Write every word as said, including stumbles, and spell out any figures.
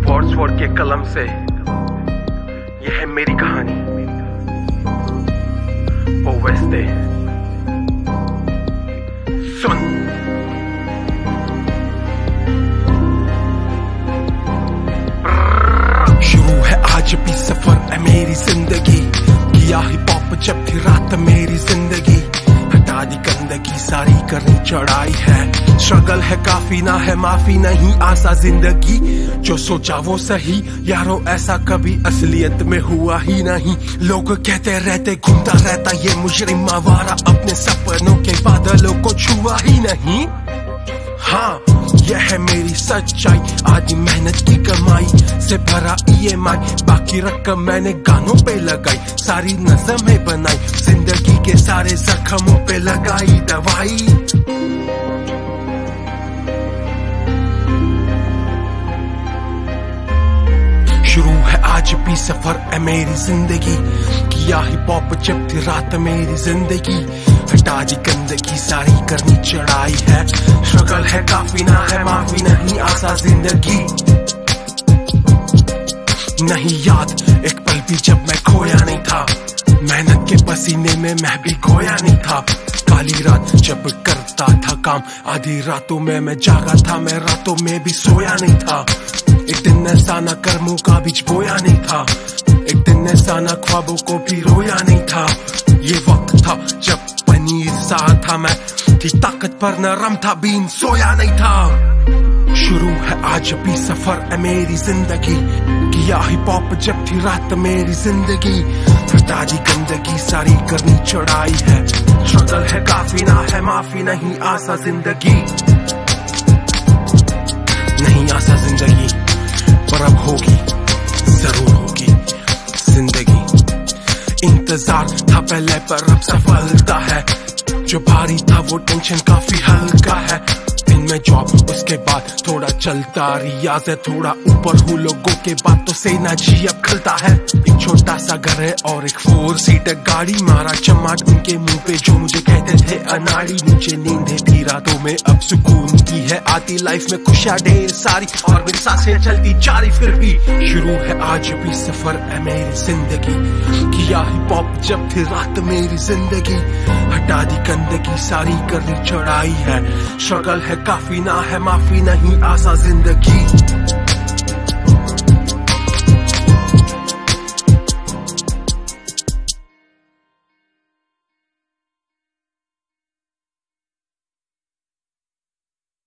Words word के कलम से यह है मेरी कहानी। ओ वेस्टे सुन। शुरू है आज भी सफर है मेरी जिंदगी, किया हिप हॉप जब थी रात मेरी जिंदगी, हटा दी गंदगी सारी करनी चढ़ाई है, स्ट्रगल है काफी ना है माफी नहीं आसा जिंदगी, जो सोचा वो सही यारो ऐसा कभी असलियत में हुआ ही नहीं, लोग कहते रहते घूमता रहता ये मुजरिम आवारा, अपने सपनों के बादलों को छुआ ही नहीं। हाँ यह है मेरी सच्चाई, आधी मेहनत की कमाई से भरा ई एम आई, बाकी रकम मैंने गानों पे लगाई, सारी नज़में बनाई, जिंदगी के सारे जख्मों पे लगाई दवाई। शुरू है आज भी सफर है मेरी जिंदगी, किया हिप हॉप जब थी रात मेरी जिंदगी, हटा दी गंदगी सारी करनी चढ़ाई है, स्ट्रगल है काफी ना है माफी नहीं आसा जिंदगी। नहीं याद एक पल भी जब मैं खोया नहीं था, मेहनत के पसीने में मैं भी खोया नहीं था, काली रात जब करता था काम, आधी रातों में मैं जागा था, मैं रातों में भी सोया नहीं था, एक दिन ऐसा ना कर्मों का बीज बोया नहीं था, एक दिन ऐसा ना ख्वाबों को भी रोया नहीं था, ये वक्त था जब पनीर सा था मैं, थी ताकत पर नरम था बीन सोया नहीं था। शुरू है आज भी सफर है मेरी जिंदगी, किया हिप हॉप जब थी रात मेरी जिंदगी, हटा दी गंदगी सारी करनी चढ़ाई है, स्ट्रगल है काफी ना है माफी नहीं आसा जिंदगी, नहीं आसा जिंदगी पर अब होगी जरूर होगी जिंदगी। इंतजार था पहले पर अब सफलता है, जो भारी था वो टेंशन काफी हल्का है, इनमें जॉब उसके बाद थोड़ा चलता रियाज है, थोड़ा ऊपर हूँ लोगों के बातों से ना जी अब खलता है, एक छोटा सा घर है और एक फोर सीटर गाड़ी, मारा चमाट उनके मुंह पे जो मुझे कहते थे अनाड़ी, मुझे नींद थी रातों में अब सुकून की है आती, लाइफ में खुशियां ढेर सारी और मेरी सांसें चलती जारी, फिर भी शुरू है आज भी सफर है मेरी जिंदगी, किया हिप हॉप जब थी रात मेरी जिंदगी, हटा दी गंदगी सारी करनी चढ़ाई है, स्ट्रगल है काफी ना है माफी नहीं आसा जिंदगी।